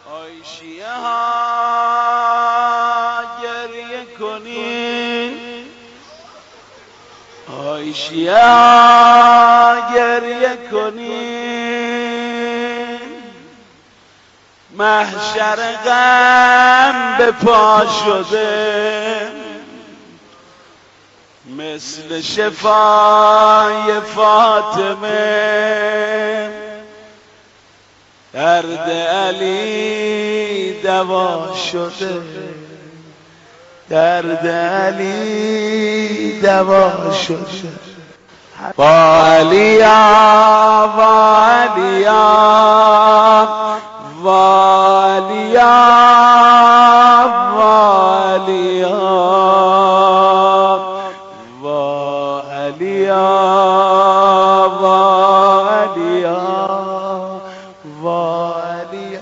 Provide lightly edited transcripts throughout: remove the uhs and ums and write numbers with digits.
آی شیعه ها گریه کنین، آی شیعه ها گریه کنین، محشر غم به پا شده مثل شفای فاطمه، درد علی دوا شده، درد علی دوا شده. با علیا و علیا و علیا و علیا و علیا و علیا و علیا.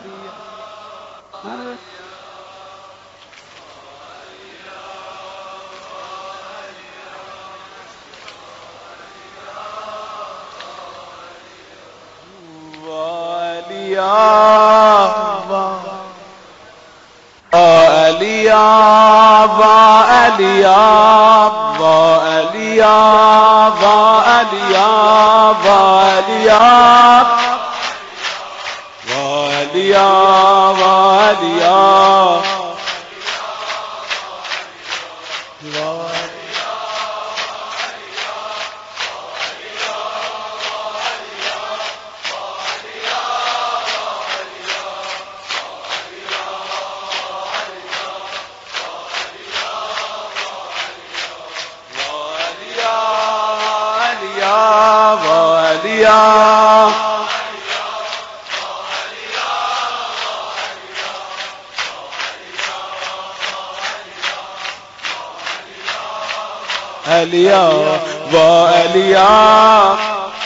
علیا و علیا.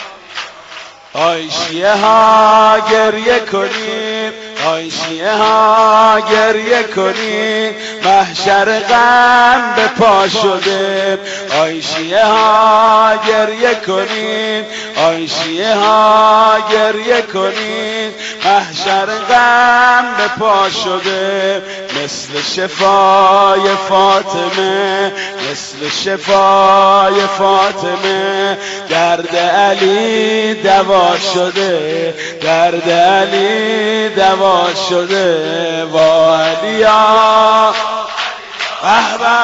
آی شیعه ها گریه کنین، آی شیعه ها گریه کنین، محشر غم به پا شده. آی شیعه ها گریه کنین، آی شیعه ها گریه کنین، محشر غم به پا شده مثل شفای فاطمه، مثل شفای فاطمه، درد علی دوا شده، درد علی دوا شده. و علیا احبا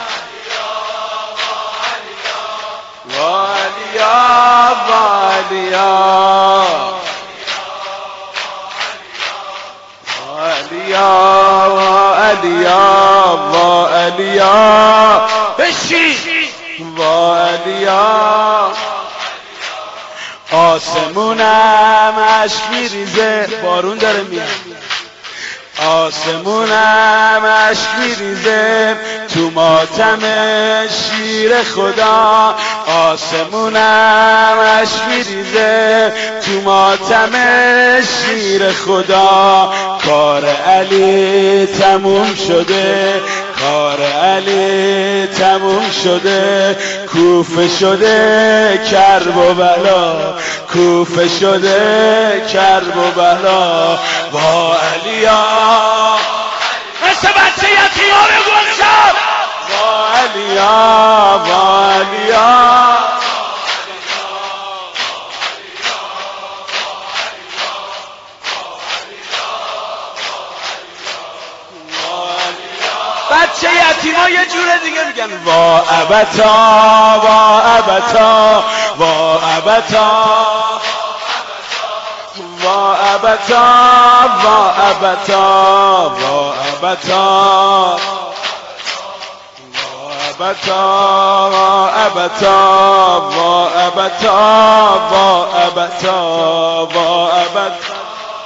و علیا و علیا و علیا و علیا و علیا بشی و علیا. آسمونم اشک میریزه، بارون داره میاد، آسمونم اشک میریزه تو ماتم شیر خدا، آسمونم اشک میریزه تو ماتم شیر خدا. کار علی تموم شده، کار علی تموم شده، کوفه شده کرب و بلا، کوفه شده کرب و بلا. با علیا مثل بچه یتیمان گلشن، با علیا با علیا. بچه یتیما یه جوره دیگه میگن وا ابتا وا ابتا وا ابتا وا ابتا وا ابتا وا ابتا وا ابتا وا ابتا وا ابتا وا ابتا.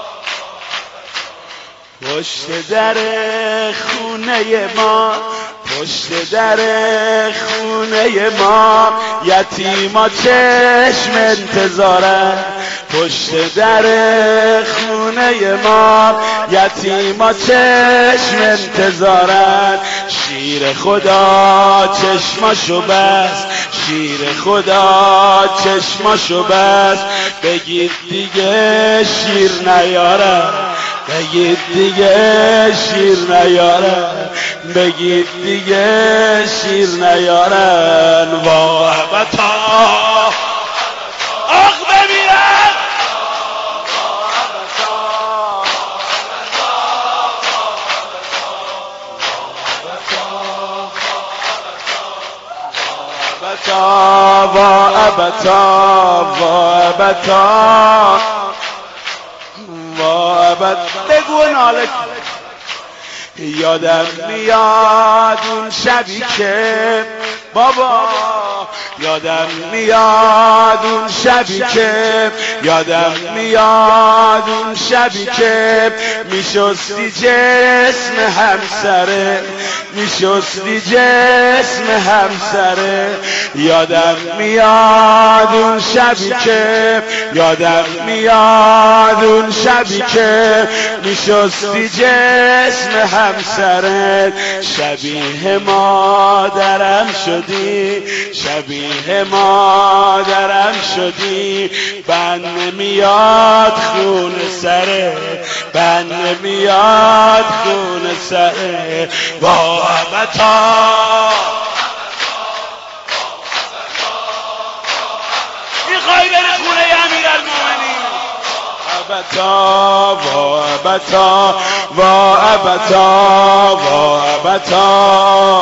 پشت در خونه ما، پشت در خونه ما، یتیما چشم انتظارن. پشت در خونه ما، یتیما چشم انتظارن. شیر خدا چشماشو بست، شیر خدا چشماشو بست، بگید دیگه شیر نیارن، بگید دیگه شیر نیارن، بگید دیگه شیر نیارن. وا ابتا آخ بمیرن، وا ابتا وا ابتا وا ابتا. بگو ناله کن. یادم میاد اون شبی که بابا، یادم میاد اون شبی که، یادم میاد اون شبی که میشستی جسم همسره، میشستی جسم همسره. یادم میاد اون شبی که، یادم میاد اون شبی که میشستی جسم همسره. شبیه مادرم شدی، شبیه مادرم شدی. بند نمیاد خون سره، بند نمیاد خون سره. وا ابتا میخوای بری خونه امیرالمومنین؟ ابتا وا ابتا وا ابتا وا ابتا.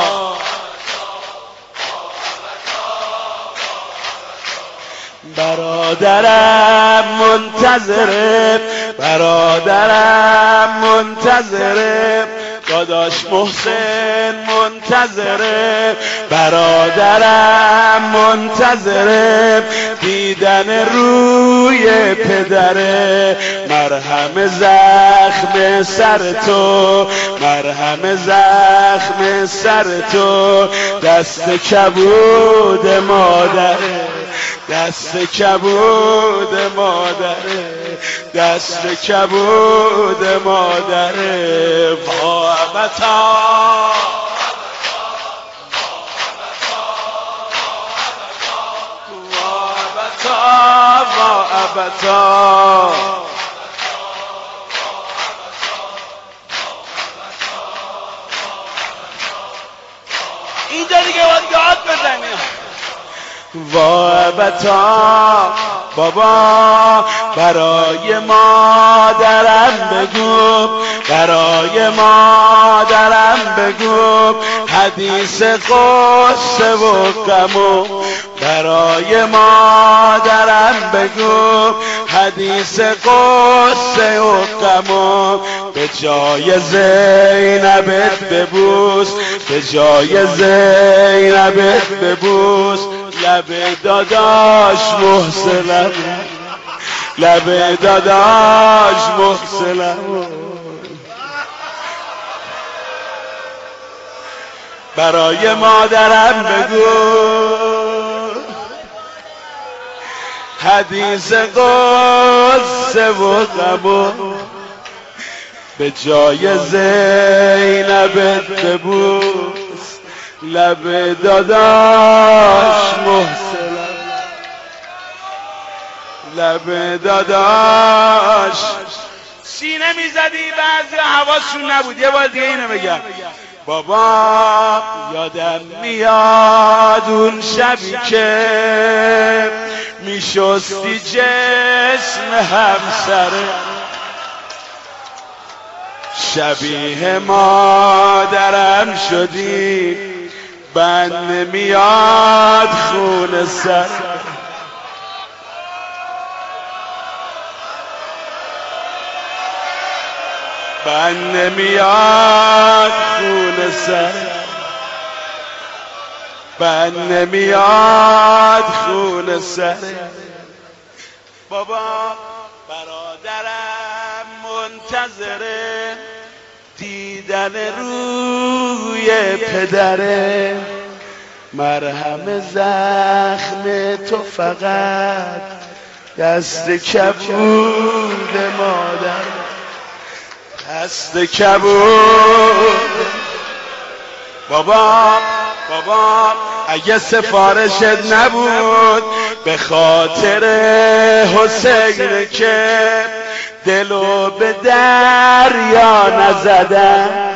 برادرم منتظره، برادرم منتظره. داداش محسن منتظره، برادرم منتظره. دیدن روی پدره، مرهم زخم سر تو، مرهم زخم سر تو. دست کبود مادره، دست کبود مادره، دست کبود مادره. وا ابتا وا ابتا وا ابتا. اینجا دیگه باید یاد بزنیم. وا ابتا بابا، برای مادرم بگو، برای مادرم بگو. حدیث قصه و غمو برای مادرم بگو، حدیث قصه و غمو. به جای زینبت ببوس، به جای زینبت ببوس. لب داداش محسنم، لب داداش محسنم. برای مادرم بگو، حدیث قصه و غمو. به جای زینبت ببوس، لب داداش محسنم، لب داداش. سینه میزدی بعضی حواسشون نبود. یه بار دیگه اینو بگم. بابا یادم میاد اون شبی که میشستی جسم همسره. شبیه مادرم شدی، بند نمیاد خون سر. بند نمیاد خون سر، بند نمیاد خون سر. بابا برادرم منتظره، دیدن روی پدره. مرهم زخم تو فقط دست کبود مادر، دست کبود. بابا اگه سفارشت نبود به خاطر حسین که دلو به دریا نزدم،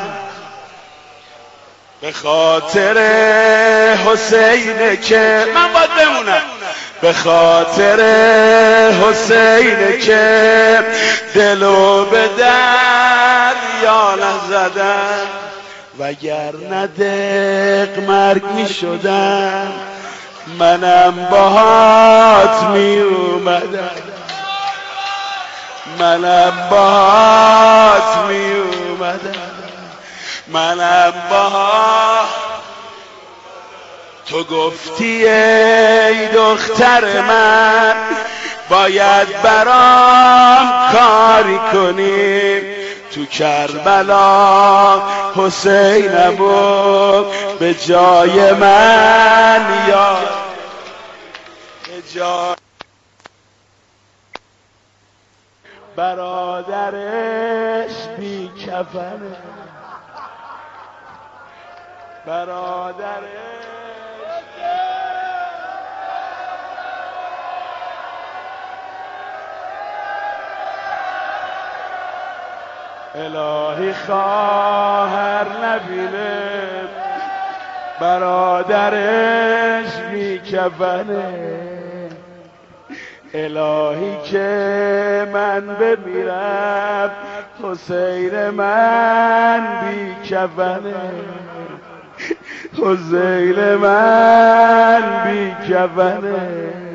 به خاطر حسینه که من باید بمونم، به خاطر حسینه که دلو به دریا نزدم، وگرنه دق مرگ می شدم، منم باهات می اومدم، منم باهات می اومدم، منم باهات. تو گفتی ای دختر من باید برام کاری کنیم، تو کربلا حسینمو به جای من یار، به جای برادرش بی کفنه، برادرش الهی خواهر نبینه، برادرش بی کفنه، الهی که من بمیرم حسین من بی کفنه، حسین من بی کفنه.